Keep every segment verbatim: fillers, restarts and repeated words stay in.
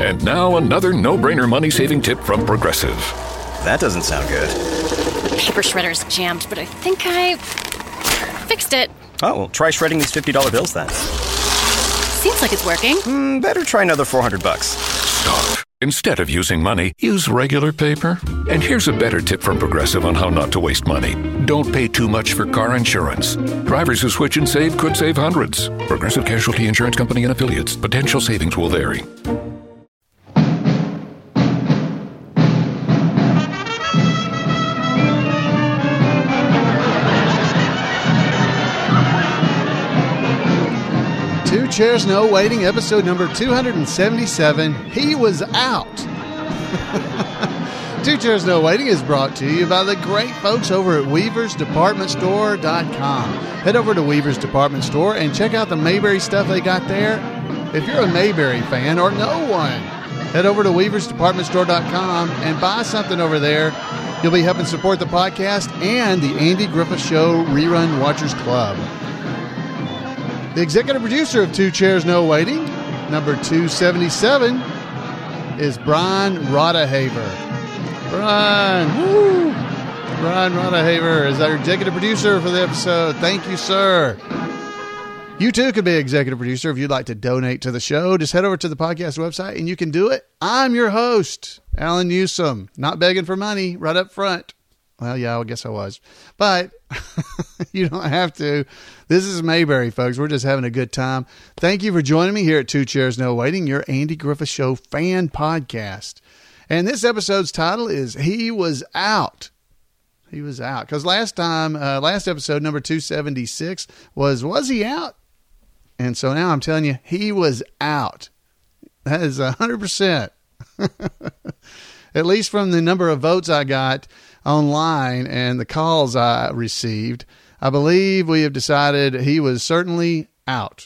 And now another no-brainer money-saving tip from Progressive. That doesn't sound good. Paper shredder's jammed, but I think I fixed it. Oh, well, try shredding these fifty dollar bills then. Seems like it's working. Mm, better try another four hundred bucks. Stop. Instead of using money, use regular paper. And here's a better tip from Progressive on how not to waste money. Don't pay too much for car insurance. Drivers who switch and save could save hundreds. Progressive Casualty Insurance Company and Affiliates. Potential savings will vary. Two Chairs No Waiting, episode number two seventy-seven. He was out. Two Chairs No Waiting is brought to you by the great folks over at Weavers Department Store dot com. Head over to Weavers Department Store and check out the Mayberry stuff they got there. If you're a Mayberry fan or no one, head over to Weavers Department Store dot com and buy something over there. You'll be helping support the podcast and the Andy Griffith Show Rerun Watchers Club. The executive producer of Two Chairs No Waiting, number two seventy-seven, is Brian Rodehaver. Brian, woo! Brian Rodehaver is our executive producer for the episode. Thank you, sir. You too could be executive producer if you'd like to donate to the show. Just head over to the podcast website and you can do it. I'm your host, Alan Newsome. Not begging for money right up front. Well, yeah, I guess I was. But you don't have to. This is Mayberry, folks. We're just having a good time. Thank you for joining me here at Two Chairs No Waiting, your Andy Griffith Show fan podcast. And this episode's title is He Was Out. He was out. Because last time, uh, last episode, number two seventy-six, was, was he out? And so now I'm telling you, he was out. That is one hundred percent. At least from the number of votes I got online and the calls I received, I believe we have decided he was certainly out.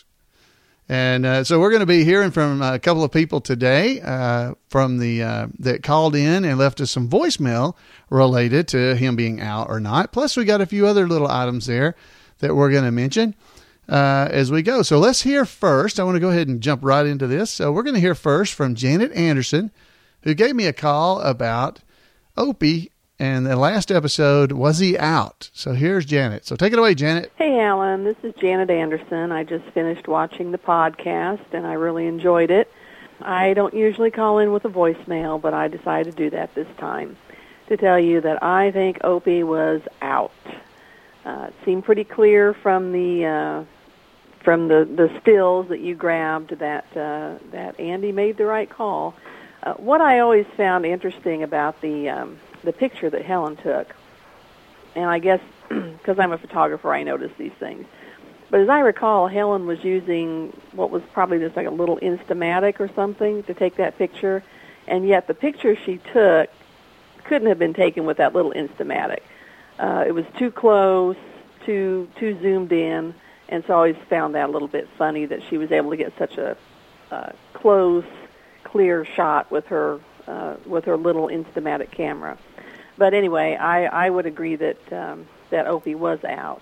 And uh, so we're going to be hearing from a couple of people today uh, from the uh, that called in and left us some voicemail related to him being out or not. Plus, we got a few other little items there that we're going to mention uh, as we go. So let's hear first. I want to go ahead and jump right into this. So we're going to hear first from Janet Anderson, who gave me a call about Opie. And the last episode, was he out? So here's Janet. So take it away, Janet. Hey, Alan. This is Janet Anderson. I just finished watching the podcast, and I really enjoyed it. I don't usually call in with a voicemail, but I decided to do that this time to tell you that I think Opie was out. Uh, it seemed pretty clear from the uh, from the, the stills that you grabbed that uh, that Andy made the right call. Uh, what I always found interesting about the um, the picture that Helen took, and I guess because I'm a photographer, I notice these things. But as I recall, Helen was using what was probably just like a little Instamatic or something to take that picture, and yet the picture she took couldn't have been taken with that little Instamatic. Uh, it was too close, too too zoomed in, and so I always found that a little bit funny that she was able to get such a uh, close, clear shot with her uh, with her little Instamatic camera. But anyway, I, I would agree that um, that Opie was out.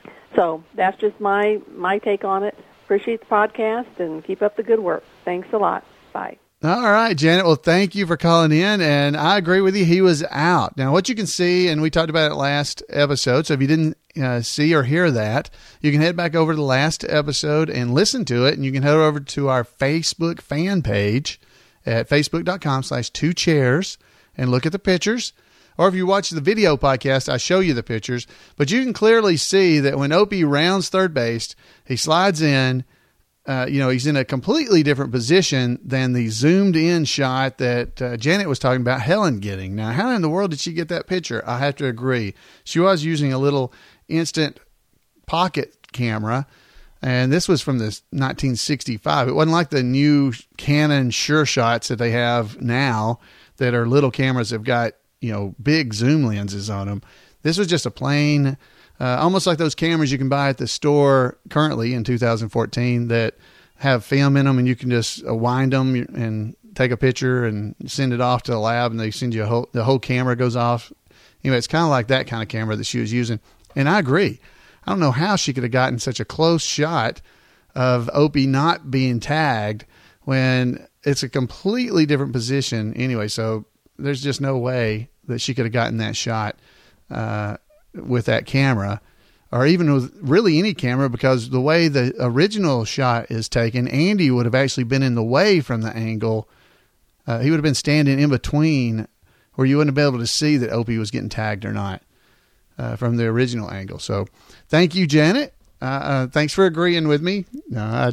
So that's just my my take on it. Appreciate the podcast and keep up the good work. Thanks a lot. Bye. All right, Janet. Well, thank you for calling in, and I agree with you. He was out. Now, what you can see, and we talked about it last episode, so if you didn't uh, see or hear that, you can head back over to the last episode and listen to it, and you can head over to our Facebook fan page at facebook.com slash two chairs and look at the pictures. Or if you watch the video podcast, I show you the pictures. But you can clearly see that when Opie rounds third base, he slides in. Uh, you know, he's in a completely different position than the zoomed in shot that uh, Janet was talking about Helen getting. Now, how in the world did she get that picture? I have to agree. She was using a little instant pocket camera, and this was from the nineteen sixty-five. It wasn't like the new Canon Sure Shots that they have now that are little cameras that have got, you know, big zoom lenses on them. This was just a plain, uh, almost like those cameras you can buy at the store currently in two thousand fourteen that have film in them, and you can just uh, wind them and take a picture and send it off to the lab, and they send you a whole, the whole camera goes off. Anyway, it's kind of like that kind of camera that she was using. And I agree. I don't know how she could have gotten such a close shot of Opie not being tagged when it's a completely different position anyway. So there's just no way that she could have gotten that shot uh, with that camera, or even with really any camera, because the way the original shot is taken, Andy would have actually been in the way from the angle. Uh, he would have been standing in between where you wouldn't have been able to see that Opie was getting tagged or not uh, from the original angle. So thank you, Janet. Uh, uh, thanks for agreeing with me. No, I,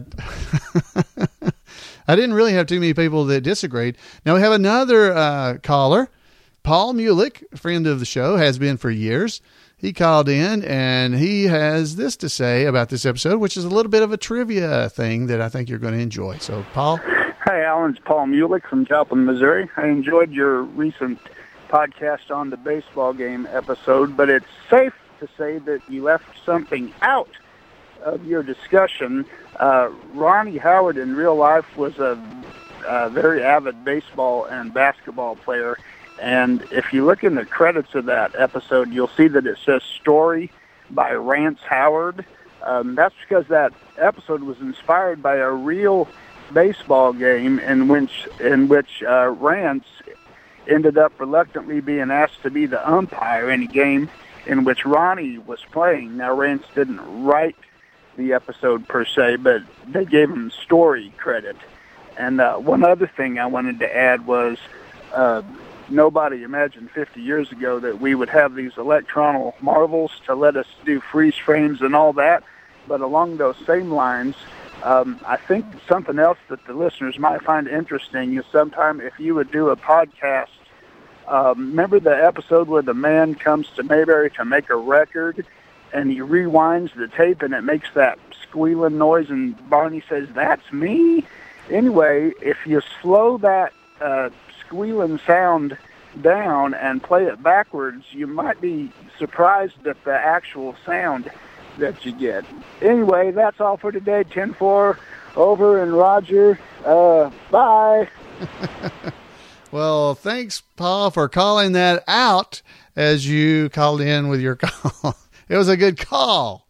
I didn't really have too many people that disagreed. Now we have another uh, caller, Paul Mulick, a friend of the show, has been for years. He called in and he has this to say about this episode, which is a little bit of a trivia thing that I think you're going to enjoy. So, Paul. Hi, Alan. It's Paul Mulick from Joplin, Missouri. I enjoyed your recent podcast on the baseball game episode, but it's safe to say that you left something out of your discussion. Uh, Ronnie Howard in real life was a, a very avid baseball and basketball player. And if you look in the credits of that episode, you'll see that it says story by Rance Howard. Um, that's because that episode was inspired by a real baseball game in which in which uh, Rance ended up reluctantly being asked to be the umpire in a game in which Ronnie was playing. Now, Rance didn't write the episode per se, but they gave him story credit. And uh, one other thing I wanted to add was uh, nobody imagined fifty years ago that we would have these electronic marvels to let us do freeze frames and all that. But along those same lines, um, I think something else that the listeners might find interesting is sometime if you would do a podcast. Um, remember the episode where the man comes to Mayberry to make a record, and he rewinds the tape and it makes that squealing noise, and Barney says, "That's me"? Anyway, if you slow that uh, squealing sound down and play it backwards, you might be surprised at the actual sound that you get. Anyway, that's all for today. ten four, over, and Roger. Uh, bye. Well, thanks, Paul, for calling that out as you called in with your call. It was a good call.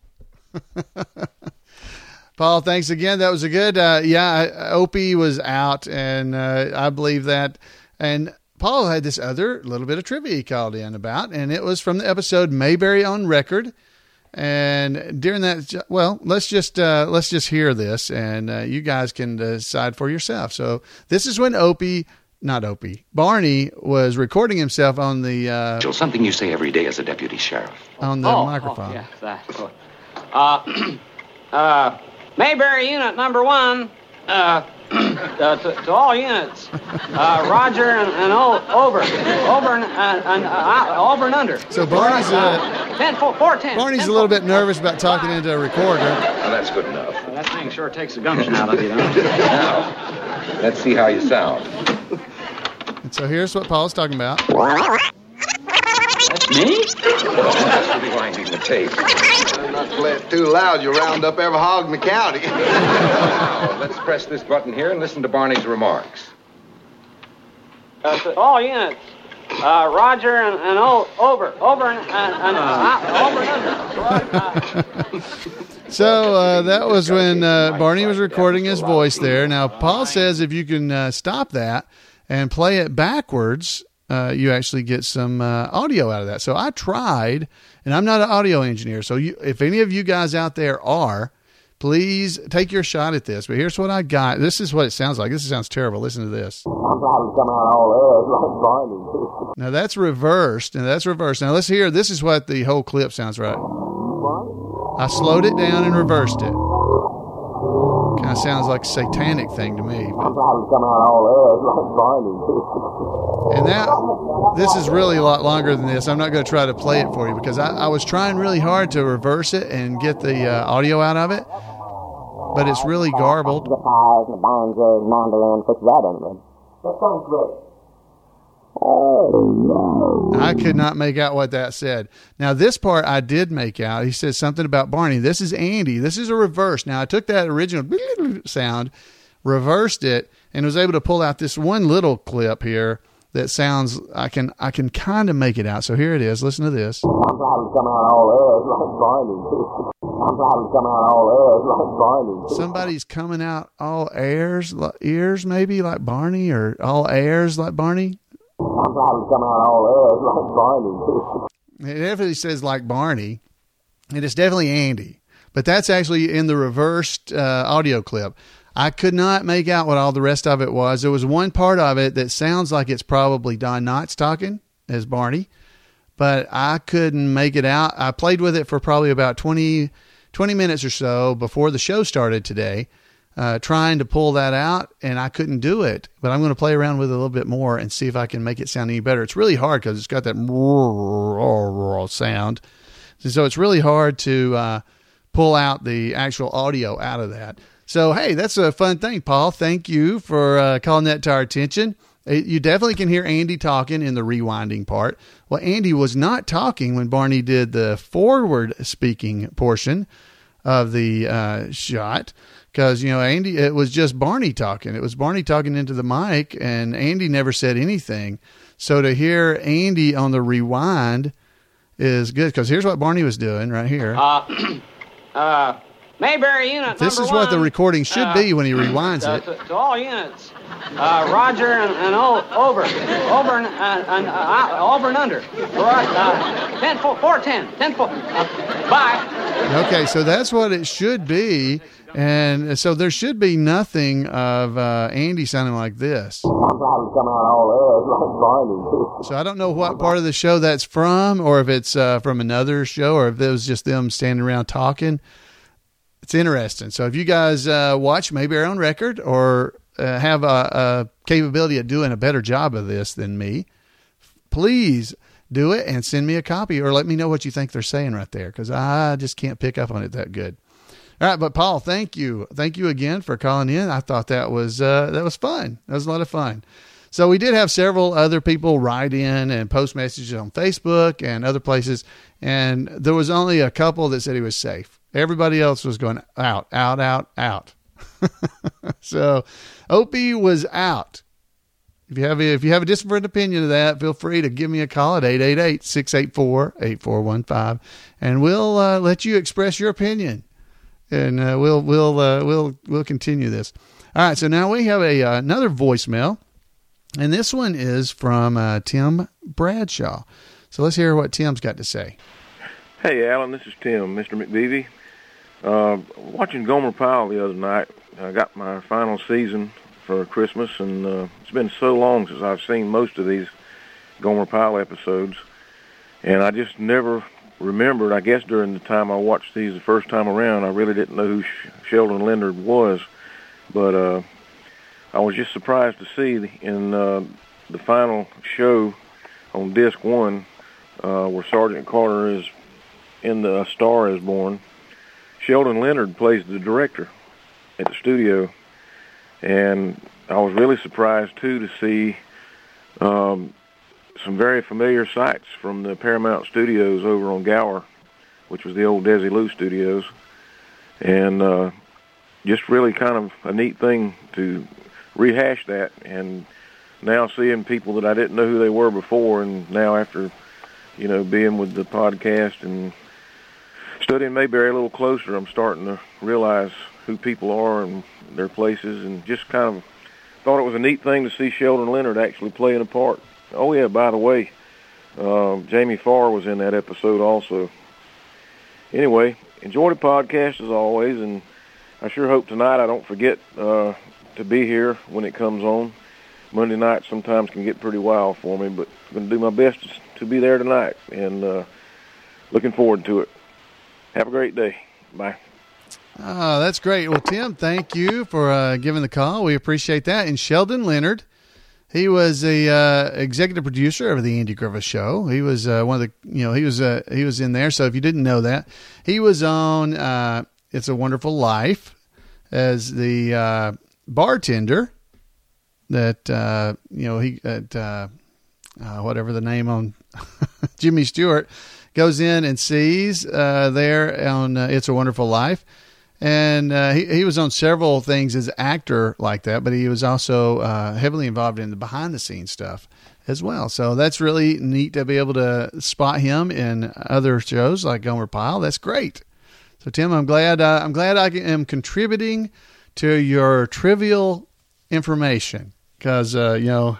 Paul, thanks again. That was a good, uh, yeah, Opie was out, and uh, I believe that. And Paul had this other little bit of trivia he called in about, and it was from the episode Mayberry on Record. And during that, well, let's just uh, let's just hear this, and uh, you guys can decide for yourself. So this is when Opie, not Opie, Barney was recording himself on the uh, something you say every day as a deputy sheriff on the oh, microphone. Oh, yeah, that. Uh, uh, Mayberry unit number one. Uh, uh, to, to all units, uh, Roger and, and o, over, over and, and uh, over and under. So Barney's uh, ten, four, four, ten, Barney's ten, a little four, bit nervous about talking into a recorder. Well, that's good enough. Well, that thing sure takes the gumption out of you, don't it? Now, let's see how you sound. And so here's what Paul's talking about. That's me? That's rewinding the tape. Not play it too loud, you round up every hog in the county. Now, let's press this button here and listen to Barney's remarks. Uh, to all units, uh, Roger and, and o, over, over and, and uh, over and under. Uh, So uh, that was when uh, Barney was recording his voice there. Now, Paul says if you can uh, stop that and play it backwards, uh, you actually get some uh, audio out of that. So I tried, and I'm not an audio engineer. So you, if any of you guys out there are, please take your shot at this. But here's what I got. This is what it sounds like. This sounds terrible. Listen to this. Now that's reversed, and that's reversed. Now let's hear. This is what the whole clip sounds like. I slowed it down and reversed it. Kind of sounds like a satanic thing to me. But. And now, this is really a lot longer than this. I'm not going to try to play it for you because I, I was trying really hard to reverse it and get the uh, audio out of it, but it's really garbled. I could not make out what that said. Now, this part I did make out. He says something about Barney. This is Andy. This is a reverse. Now, I took that original sound, reversed it, and was able to pull out this one little clip here that sounds, I can I can kind of make it out. So here it is. Listen to this. Somebody's coming out all airs like Barney. Somebody's coming out all airs, like ears maybe, like Barney, or all airs like Barney. Somebody's coming out all airs like Barney. It definitely says like Barney, and it's definitely Andy. But that's actually in the reversed uh, audio clip. I could not make out what all the rest of it was. There was one part of it that sounds like it's probably Don Knotts talking as Barney, but I couldn't make it out. I played with it for probably about twenty, twenty minutes or so before the show started today, uh, trying to pull that out, and I couldn't do it. But I'm going to play around with it a little bit more and see if I can make it sound any better. It's really hard because it's got that sound. So it's really hard to uh, pull out the actual audio out of that. So, hey, that's a fun thing, Paul. Thank you for uh, calling that to our attention. You definitely can hear Andy talking in the rewinding part. Well, Andy was not talking when Barney did the forward speaking portion of the uh, shot because, you know, Andy, it was just Barney talking. It was Barney talking into the mic, and Andy never said anything. So to hear Andy on the rewind is good because here's what Barney was doing right here. Uh, uh, Mayberry unit This number is what one, the recording should uh, be when he rewinds uh, it. To, to all units, uh, Roger and, and o, over, over and, uh, and uh, over and under. Uh, ten, four, four, ten, ten, four. Uh, bye. Okay, so that's what it should be, and so there should be nothing of uh, Andy sounding like this. Somebody's coming out all airs like Barney. So I don't know what part of the show that's from, or if it's uh, from another show, or if it was just them standing around talking. It's interesting. So if you guys uh, watch Mayberry on Record or uh, have a, a capability of doing a better job of this than me, please do it and send me a copy or let me know what you think they're saying right there because I just can't pick up on it that good. All right, but Paul, thank you. Thank you again for calling in. I thought that was uh, that was fun. That was a lot of fun. So we did have several other people write in and post messages on Facebook and other places, and there was only a couple that said he was safe. Everybody else was going out, out, out, out. So Opie was out. If you have a, if you have a different opinion of that, feel free to give me a call at eight eight eight, six eight four, eight four one five, and we'll uh, let you express your opinion, and uh, we'll we'll uh, we'll we'll continue this. All right. So now we have a uh, another voicemail, and this one is from uh, Tim Bradshaw. So let's hear what Tim's got to say. Hey, Alan, this is Tim, Mister McBeevy. Uh, watching Gomer Pyle the other night, I got my final season for Christmas, and uh, it's been so long since I've seen most of these Gomer Pyle episodes, and I just never remembered, I guess during the time I watched these the first time around, I really didn't know who Sh- Sheldon Leonard was, but uh, I was just surprised to see in uh, the final show on disc one uh, where Sergeant Carter is in the A Star Is Born, Sheldon Leonard plays the director at the studio, and I was really surprised, too, to see um, some very familiar sights from the Paramount Studios over on Gower, which was the old Desilu Studios, and uh, just really kind of a neat thing to rehash that, and now seeing people that I didn't know who they were before, and now after, you know, being with the podcast and studying Mayberry a little closer, I'm starting to realize who people are and their places, and just kind of thought it was a neat thing to see Sheldon Leonard actually playing a part. Oh, yeah, by the way, uh, Jamie Farr was in that episode also. Anyway, enjoy the podcast as always, and I sure hope tonight I don't forget uh, to be here when it comes on. Monday night sometimes can get pretty wild for me, but I'm going to do my best to be there tonight, and uh, looking forward to it. Have a great day. Bye. Oh, that's great. Well, Tim, thank you for uh, giving the call. We appreciate that. And Sheldon Leonard, he was the uh, executive producer of the Andy Griffith Show. He was uh, one of the, you know, he was uh, he was in there. So if you didn't know that, he was on uh, It's a Wonderful Life as the uh, bartender. That uh, you know he at uh, uh, whatever the name on Jimmy Stewart goes in and sees uh, there on uh, It's a Wonderful Life. And uh, he, he was on several things as actor like that, but he was also uh, heavily involved in the behind-the-scenes stuff as well. So that's really neat to be able to spot him in other shows like Gomer Pyle. That's great. So, Tim, I'm glad uh, I'm glad I am contributing to your trivial information because, uh, you know,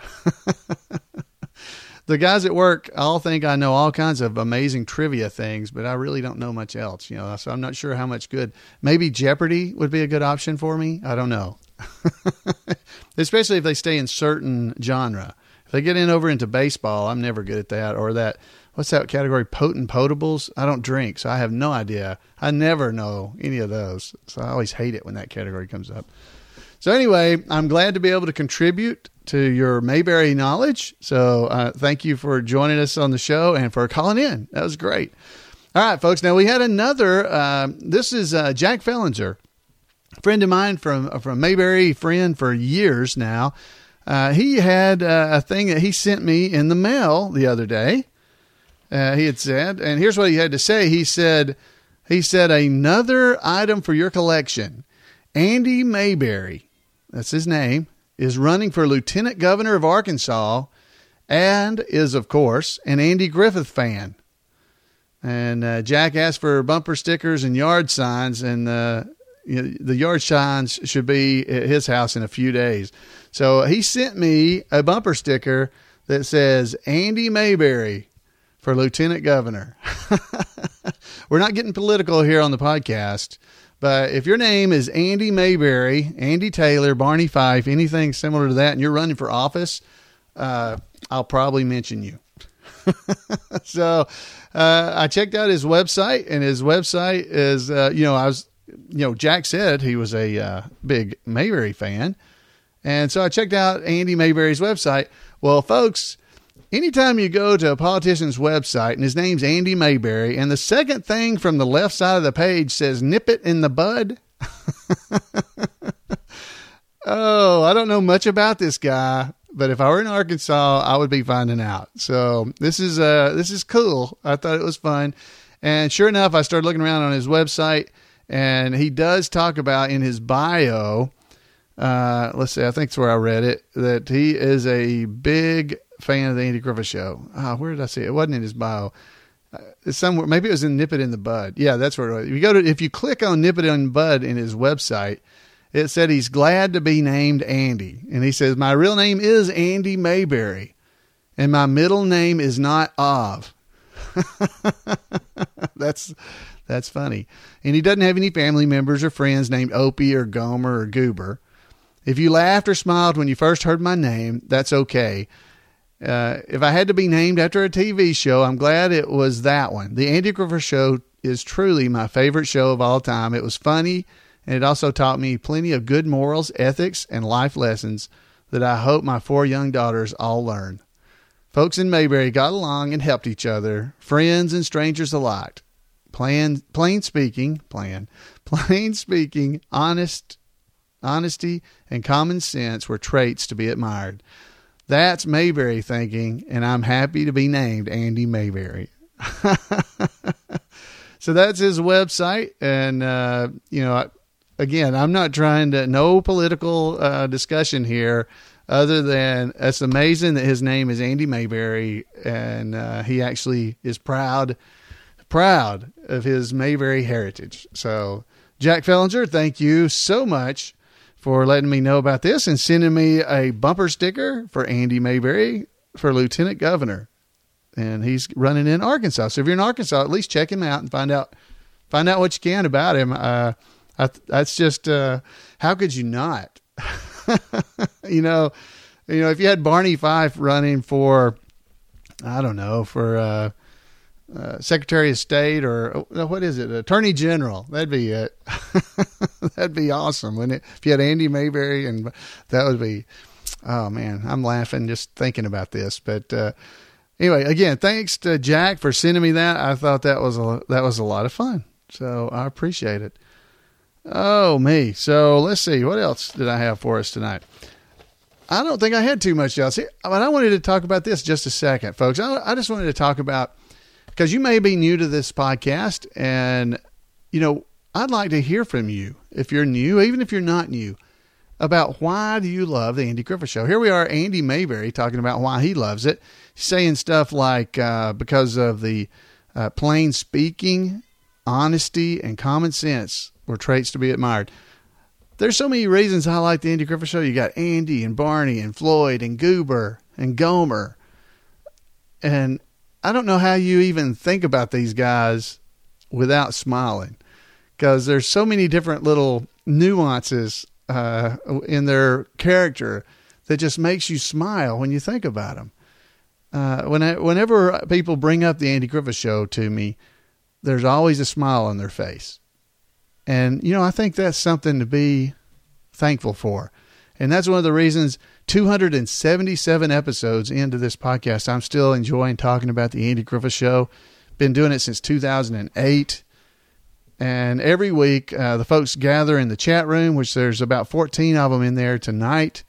the guys at work all think I know all kinds of amazing trivia things, but I really don't know much else, you know, so I'm not sure how much good. Maybe Jeopardy would be a good option for me. I don't know. Especially if they stay in certain genre. If they get in over into baseball, I'm never good at that. Or that, what's that category? Potent potables? I don't drink, so I have no idea. I never know any of those. So I always hate it when that category comes up. So anyway, I'm glad to be able to contribute to your Mayberry knowledge. So uh, thank you for joining us on the show and for calling in. That was great. All right, folks. Now we had another, uh, this is uh, Jack Fellinger, friend of mine from, from Mayberry, friend for years now. Uh, he had uh, a thing that he sent me in the mail the other day. Uh, he had said, and here's what he had to say. He said, he said, another item for your collection. Andy Mayberry, that's his name, is running for Lieutenant Governor of Arkansas and is, of course, an Andy Griffith fan. And uh, Jack asked for bumper stickers and yard signs, and uh, you know, the yard signs should be at his house in a few days. So he sent me a bumper sticker that says Andy Mayberry for Lieutenant Governor. We're not getting political here on the podcast, but if your name is Andy Mayberry, Andy Taylor, Barney Fife, anything similar to that, and you're running for office, uh, I'll probably mention you. So uh, I checked out his website, and his website is, uh, you know, I was, you know, Jack said he was a uh, big Mayberry fan. And so I checked out Andy Mayberry's website. Well, folks, anytime you go to a politician's website and his name's Andy Mayberry, and the second thing from the left side of the page says nip it in the bud. Oh, I don't know much about this guy, but if I were in Arkansas, I would be finding out. So this is, uh, this is cool. I thought it was fun. And sure enough, I started looking around on his website, and he does talk about in his bio, uh, let's see, I think it's where I read it, that he is a big fan of the Andy Griffith Show. Oh, where did I see it? It wasn't in his bio. Uh, it's somewhere. Maybe it was in Nip It in the Bud. Yeah, that's where it was. If you go to, if you click on Nip It in the Bud in his website, it said he's glad to be named Andy. And he says, my real name is Andy Mayberry, and my middle name is not Of. that's, that's funny. And he doesn't have any family members or friends named Opie or Gomer or Goober. If you laughed or smiled when you first heard my name, that's okay. Uh, if I had to be named after a T V show, I'm glad it was that one. The Andy Griffith Show is truly my favorite show of all time. It was funny, and it also taught me plenty of good morals, ethics, and life lessons that I hope my four young daughters all learn. Folks in Mayberry got along and helped each other, friends and strangers alike. Plain, plain speaking, plain, plain speaking, honest, honesty, and common sense were traits to be admired. That's Mayberry thinking, and I'm happy to be named Andy Mayberry. So that's his website. And, uh, you know, again, I'm not trying to, no political uh, discussion here other than it's amazing that his name is Andy Mayberry, and uh, he actually is proud, proud of his Mayberry heritage. So, Jack Fellinger, thank you so much for letting me know about this and sending me a bumper sticker for Andy Mayberry for Lieutenant Governor. And he's running in Arkansas. So if you're in Arkansas, at least check him out and find out, find out what you can about him. Uh, I, that's just, uh, how could you not? you know, you know, if you had Barney Fife running for, I don't know, for, uh, Uh, Secretary of State or uh, what is it? Attorney General. That'd be it. That'd be awesome, wouldn't it? If you had Andy Mayberry, and that would be, oh man, I'm laughing just thinking about this. But uh, anyway, again, thanks to Jack for sending me that. I thought that was a, that was a lot of fun. So I appreciate it. Oh me. So let's see. What else did I have for us tonight? I don't think I had too much else. But I wanted to talk about this just a second, folks. I, I just wanted to talk about, because you may be new to this podcast, and, you know, I'd like to hear from you, if you're new, even if you're not new, about why do you love the Andy Griffith Show. Here we are, Andy Mayberry, talking about why he loves it, saying stuff like, uh, because of the uh, plain speaking, plain, plain speaking, honesty, and common sense were traits to be admired. That's Mayberry thinking, and I'm happy to be named Andy Mayberry. So that's his website, and his website is uh, Andy Mayberry for Lieutenant Governor. And he's running in Arkansas. So if you're in Arkansas, at least check him out and find out, find out what you can about him. Uh, you know, I don't think I had too much else. I, I just wanted to talk about, because you may be new to this podcast, and, you know, I'd like to hear from you, if you're new, even if you're not new, about why do you love the Andy Griffith Show. Here we are, Andy Mayberry, talking about why he loves it, saying stuff like, uh, because of the honesty and common sense were traits to be admired. There's so many reasons I like the Andy Griffith Show. You got Andy and Barney and Floyd and Goober and Gomer. And I don't know how you even think about these guys without smiling, because there's so many different little nuances uh, in their character that just makes you smile when you think about them. Uh, when I, whenever people bring up the Andy Griffith Show to me, there's always a smile on their face. And, you know, I think that's something to be thankful for. And that's one of the reasons two hundred seventy-seven episodes into this podcast, I'm still enjoying talking about the Andy Griffith Show. Been doing it since two thousand eight. And every week, uh, the folks gather in the chat room, which there's about fourteen of them in there tonight.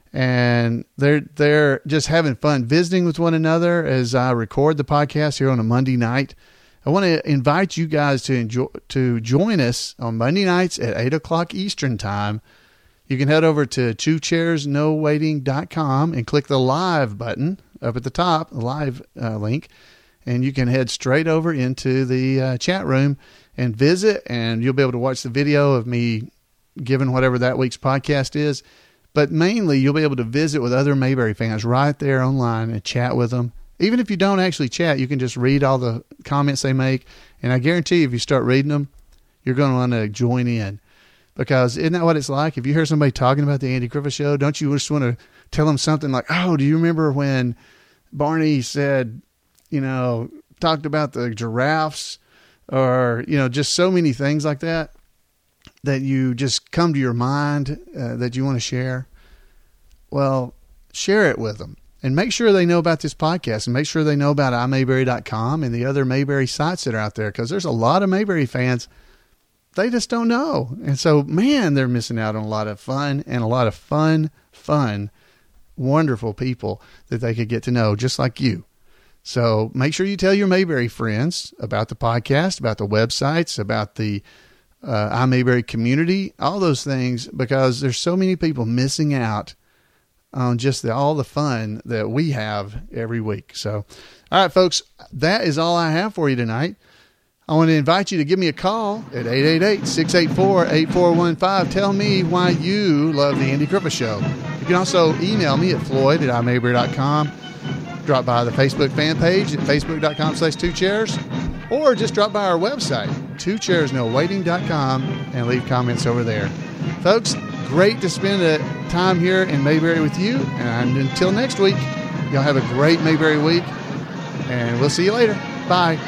And they're, they're just having fun visiting with one another as I record the podcast here on a Monday night. I want to invite you guys to enjoy, to join us on Monday nights at eight o'clock Eastern time. You can head over to two chairs no waiting dot com and click the live button up at the top, the live uh, link, and you can head straight over into the uh, chat room and visit, and you'll be able to watch the video of me giving whatever that week's podcast is. But mainly, you'll be able to visit with other Mayberry fans right there online and chat with them. Even if you don't actually chat, you can just read all the comments they make. And I guarantee you, if you start reading them, you're going to want to join in. Because isn't that what it's like? If you hear somebody talking about the Andy Griffith Show, don't you just want to tell them something like, oh, do you remember when Barney said, you know, talked about the giraffes, or, you know, just so many things like that, that you just come to your mind uh, that you want to share? Well, share it with them. And make sure they know about this podcast, and make sure they know about i mayberry dot com and the other Mayberry sites that are out there, because there's a lot of Mayberry fans, they just don't know. And so, man, they're missing out on a lot of fun and a lot of fun, fun, wonderful people that they could get to know, just like you. So make sure you tell your Mayberry friends about the podcast, about the websites, about the uh, iMayberry community, all those things, because there's so many people missing out on just the, all the fun that we have every week. So, all right, folks, that is all I have for you tonight. I want to invite you to give me a call at eight eight eight, six eight four, eight four one five. Tell me why you love the Andy Griffith Show. You can also email me at floyd at i mayberry dot com. Drop by the Facebook fan page at facebook dot com slash two chairs, or just drop by our website, two chairs no waiting dot com, and leave comments over there. Folks, great to spend a time here in Mayberry with you. And until next week, y'all have a great Mayberry week, and we'll see you later. Bye.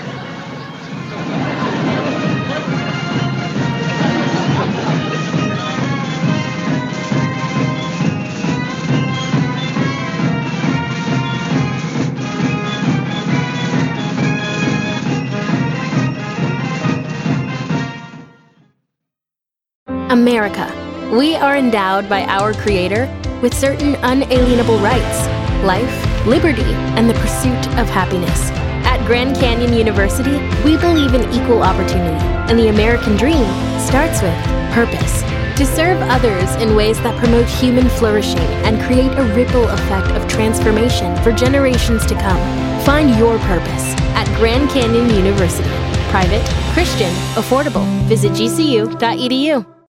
America. We are endowed by our Creator with certain unalienable rights: life, liberty, and the pursuit of happiness. At Grand Canyon University, we believe in equal opportunity, and the American dream starts with purpose. To serve others in ways that promote human flourishing and create a ripple effect of transformation for generations to come. Find your purpose at Grand Canyon University. Private, Christian, affordable. Visit G C U dot E D U.